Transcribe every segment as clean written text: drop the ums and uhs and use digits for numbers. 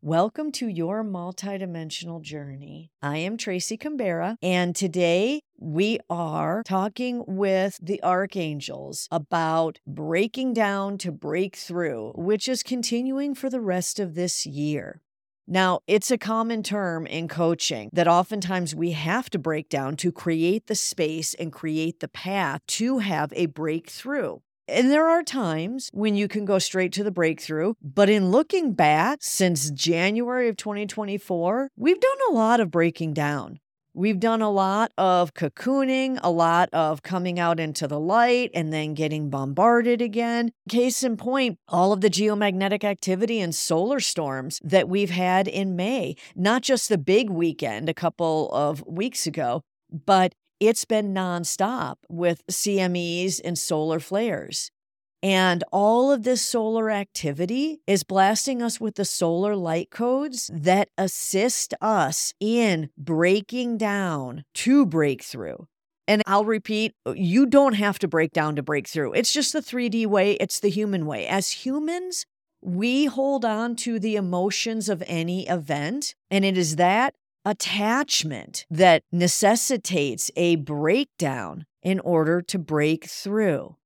Welcome to your multidimensional journey. I am Tracy Canberra, and today we are talking with the archangels about breaking down to break through, which is continuing for the rest of this year. Now, it's a common term in coaching that oftentimes we have to break down to create the space and create the path to have a breakthrough. And there are times when you can go straight to the breakthrough, but in looking back since January of 2024, we've done a lot of breaking down. We've done a lot of cocooning, a lot of coming out into the light and then getting bombarded again. Case in point, all of the geomagnetic activity and solar storms that we've had in May, not just the big weekend a couple of weeks ago, but it's been nonstop with CMEs and solar flares. And all of this solar activity is blasting us with the solar light codes that assist us in breaking down to breakthrough. And I'll repeat, you don't have to break down to break through. It's just the 3D way. It's the human way. As humans, we hold on to the emotions of any event, and it is that attachment that necessitates a breakdown in order to break through.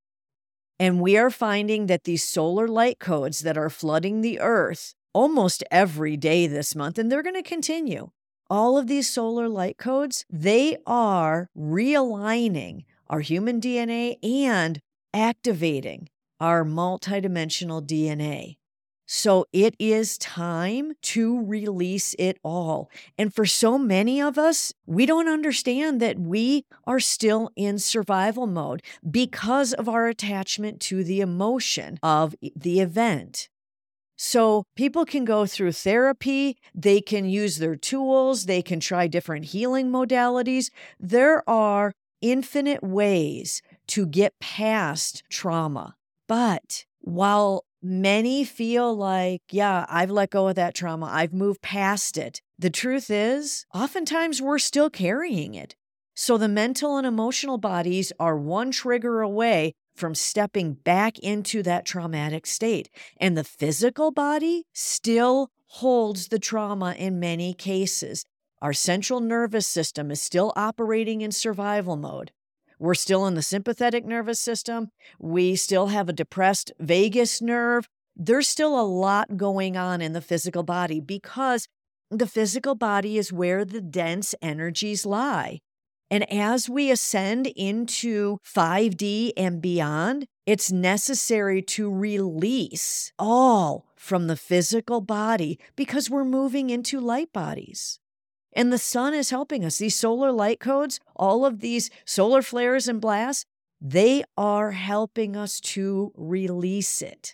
And we are finding that these solar light codes that are flooding the earth almost every day this month, and they're going to continue. All of these solar light codes, they are realigning our human DNA and activating our multidimensional DNA. So it is time to release it all. And for so many of us, we don't understand that we are still in survival mode because of our attachment to the emotion of the event. So people can go through therapy, they can use their tools, they can try different healing modalities. There are infinite ways to get past trauma. But while many feel like, yeah, I've let go of that trauma, I've moved past it, the truth is, oftentimes we're still carrying it. So the mental and emotional bodies are one trigger away from stepping back into that traumatic state. And the physical body still holds the trauma in many cases. Our central nervous system is still operating in survival mode. We're still in the sympathetic nervous system. We still have a depressed vagus nerve. There's still a lot going on in the physical body because the physical body is where the dense energies lie. And as we ascend into 5D and beyond, it's necessary to release all from the physical body because we're moving into light bodies. And the sun is helping us. These solar light codes, all of these solar flares and blasts, they are helping us to release it.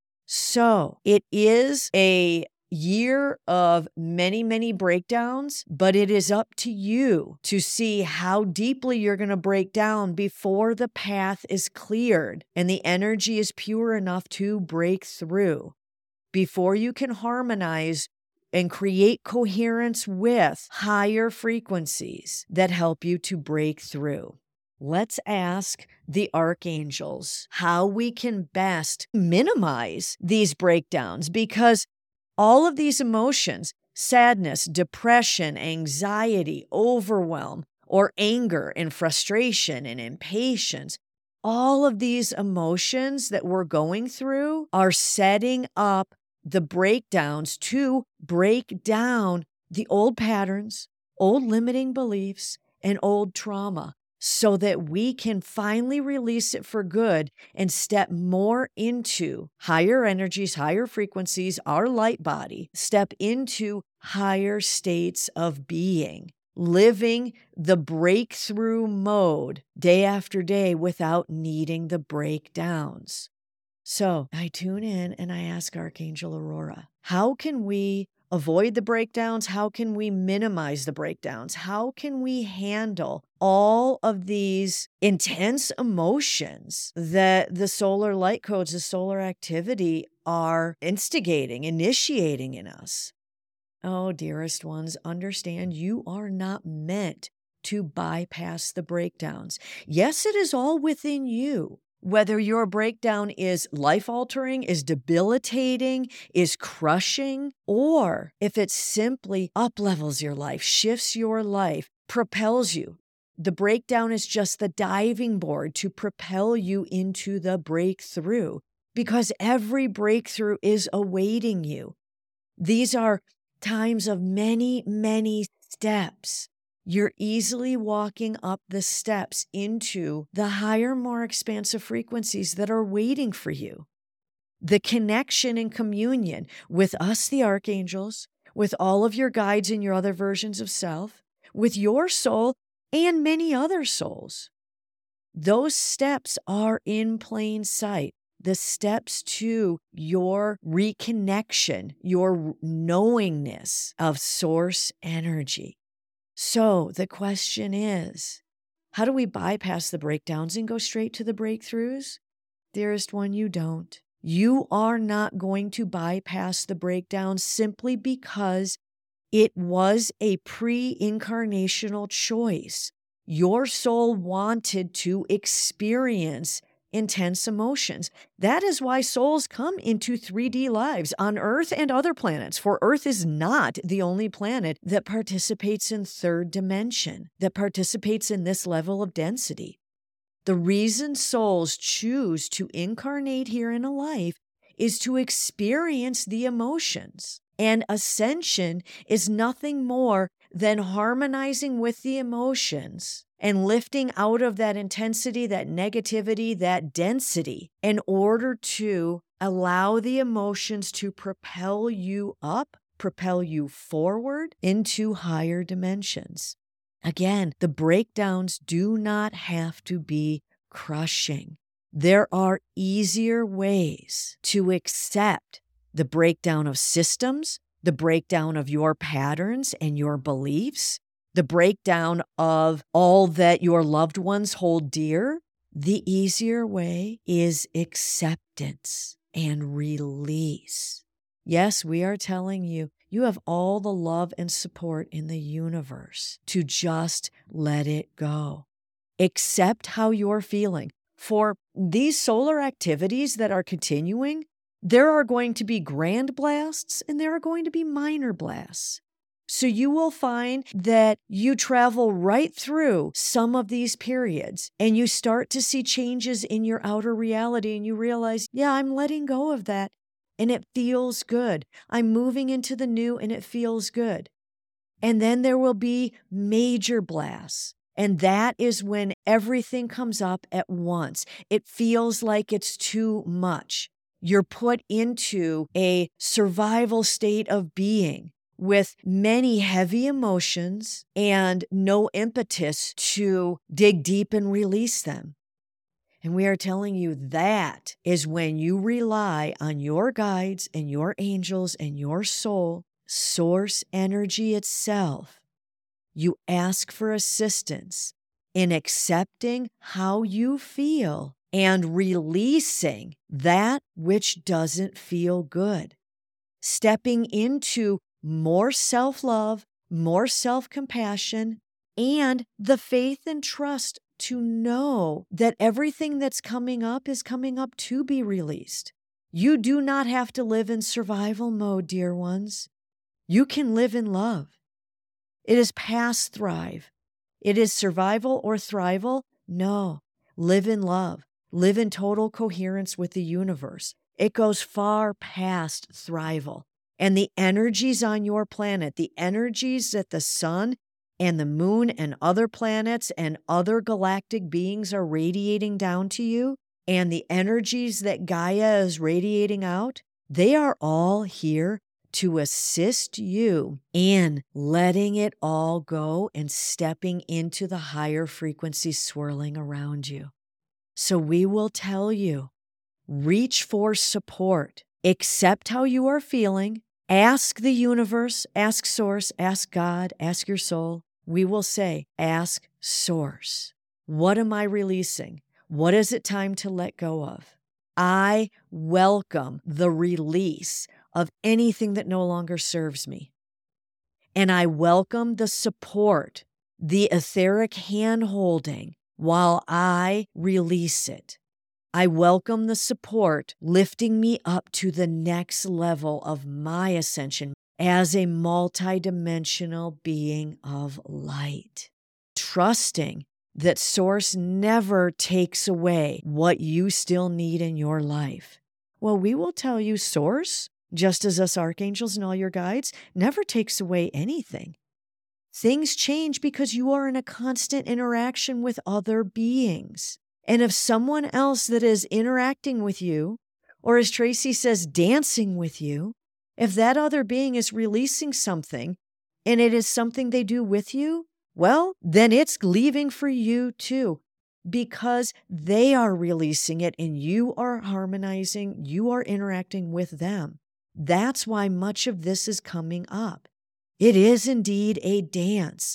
So it is a year of many, many breakdowns, but it is up to you to see how deeply you're going to break down before the path is cleared and the energy is pure enough to break through. Before you can harmonize and create coherence with higher frequencies that help you to break through. Let's ask the archangels how we can best minimize these breakdowns, because all of these emotions, sadness, depression, anxiety, overwhelm, or anger and frustration and impatience, all of these emotions that we're going through are setting up the breakdowns to break down the old patterns, old limiting beliefs, and old trauma so that we can finally release it for good and step more into higher energies, higher frequencies, our light body, step into higher states of being, living the breakthrough mode day after day without needing the breakdowns. So I tune in and I ask Archangel Aurora, how can we avoid the breakdowns? How can we minimize the breakdowns? How can we handle all of these intense emotions that the solar light codes, the solar activity are initiating in us? Oh, dearest ones, understand you are not meant to bypass the breakdowns. Yes, it is all within you. Whether your breakdown is life-altering, is debilitating, is crushing, or if it simply up-levels your life, shifts your life, propels you. The breakdown is just the diving board to propel you into the breakthrough, because every breakthrough is awaiting you. These are times of many, many steps. You're easily walking up the steps into the higher, more expansive frequencies that are waiting for you. The connection and communion with us, the archangels, with all of your guides and your other versions of self, with your soul and many other souls. Those steps are in plain sight. The steps to your reconnection, your knowingness of source energy. So the question is, how do we bypass the breakdowns and go straight to the breakthroughs? Dearest one, you don't. You are not going to bypass the breakdowns simply because it was a pre-incarnational choice. Your soul wanted to experience intense emotions. That is why souls come into 3D lives on Earth and other planets, for Earth is not the only planet that participates in third dimension, that participates in this level of density. The reason souls choose to incarnate here in a life is to experience the emotions. And ascension is nothing more than harmonizing with the emotions and lifting out of that intensity, that negativity, that density, in order to allow the emotions to propel you up, propel you forward into higher dimensions. Again, the breakdowns do not have to be crushing. There are easier ways to accept the breakdown of systems, the breakdown of your patterns and your beliefs, the breakdown of all that your loved ones hold dear. The easier way is acceptance and release. Yes, we are telling you, you have all the love and support in the universe to just let it go. Accept how you're feeling. For these solar activities that are continuing, there are going to be grand blasts and there are going to be minor blasts. So you will find that you travel right through some of these periods and you start to see changes in your outer reality and you realize, yeah, I'm letting go of that and it feels good. I'm moving into the new and it feels good. And then there will be major blasts. And that is when everything comes up at once. It feels like it's too much. You're put into a survival state of being with many heavy emotions and no impetus to dig deep and release them. And we are telling you that is when you rely on your guides and your angels and your soul, source energy itself. You ask for assistance in accepting how you feel and releasing that which doesn't feel good. Stepping into more self-love, more self-compassion, and the faith and trust to know that everything that's coming up is coming up to be released. You do not have to live in survival mode, dear ones. You can live in love. It is past thrive. It is survival or thrival. No, live in love. Live in total coherence with the universe. It goes far past thrival. And the energies on your planet, the energies that the sun and the moon and other planets and other galactic beings are radiating down to you, and the energies that Gaia is radiating out, they are all here to assist you in letting it all go and stepping into the higher frequencies swirling around you. So we will tell you, reach for support, accept how you are feeling, ask the universe, ask source, ask God, ask your soul. We will say, ask source. What am I releasing? What is it time to let go of? I welcome the release of anything that no longer serves me. And I welcome the support, the etheric hand-holding while I release it. I welcome the support lifting me up to the next level of my ascension as a multidimensional being of light. Trusting that Source never takes away what you still need in your life. Well, we will tell you Source, just as us archangels and all your guides, never takes away anything. Things change because you are in a constant interaction with other beings. And if someone else that is interacting with you, or as Tracy says, dancing with you, if that other being is releasing something and it is something they do with you, well, then it's leaving for you too, because they are releasing it and you are harmonizing, you are interacting with them. That's why much of this is coming up. It is indeed a dance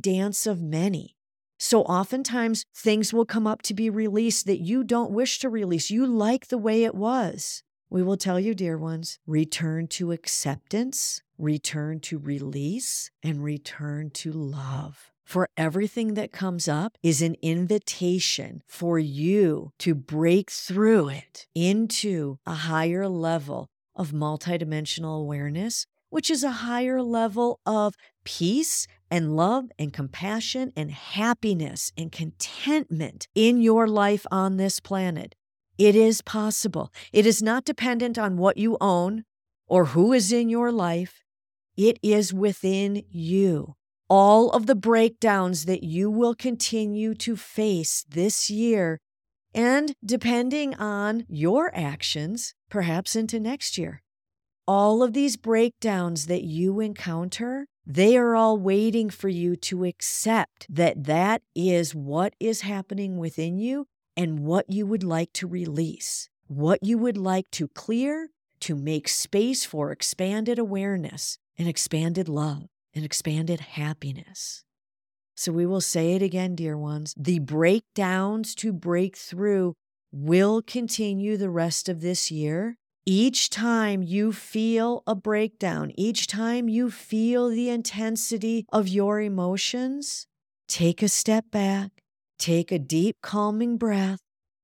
of many. So oftentimes things will come up to be released that you don't wish to release. You like the way it was. We will tell you, dear ones, return to acceptance, return to release, and return to love. For everything that comes up is an invitation for you to break through it into a higher level of multidimensional awareness, which is a higher level of peace and love and compassion and happiness and contentment in your life on this planet. It is possible. It is not dependent on what you own or who is in your life. It is within you. All of the breakdowns that you will continue to face this year, and depending on your actions, perhaps into next year. All of these breakdowns that you encounter, they are all waiting for you to accept that that is what is happening within you and what you would like to release, what you would like to clear to make space for expanded awareness and expanded love and expanded happiness. So we will say it again, dear ones, the breakdowns to break through will continue the rest of this year. Each time you feel a breakdown, each time you feel the intensity of your emotions, take a step back, take a deep calming breath,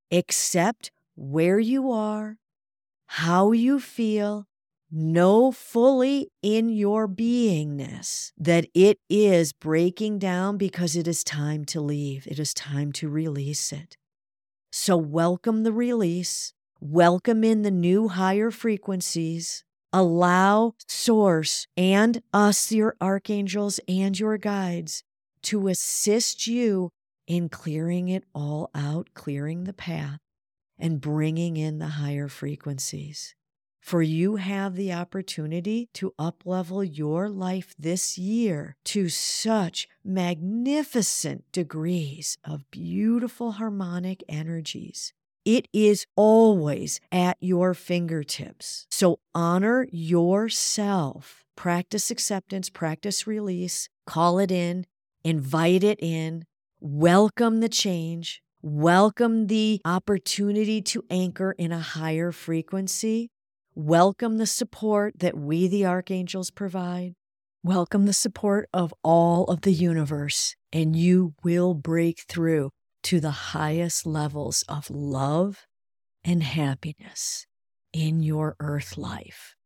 accept where you are, how you feel, know fully in your beingness that it is breaking down because it is time to leave. It is time to release it. So welcome the release. Welcome in the new higher frequencies. Allow Source and us, your archangels and your guides, to assist you in clearing it all out, clearing the path, and bringing in the higher frequencies. For you have the opportunity to uplevel your life this year to such magnificent degrees of beautiful harmonic energies. It is always at your fingertips. So honor yourself. Practice acceptance, practice release, call it in, invite it in, welcome the change, welcome the opportunity to anchor in a higher frequency. Welcome the support that we, the archangels, provide. Welcome the support of all of the universe, and you will break through to the highest levels of love and happiness in your earth life.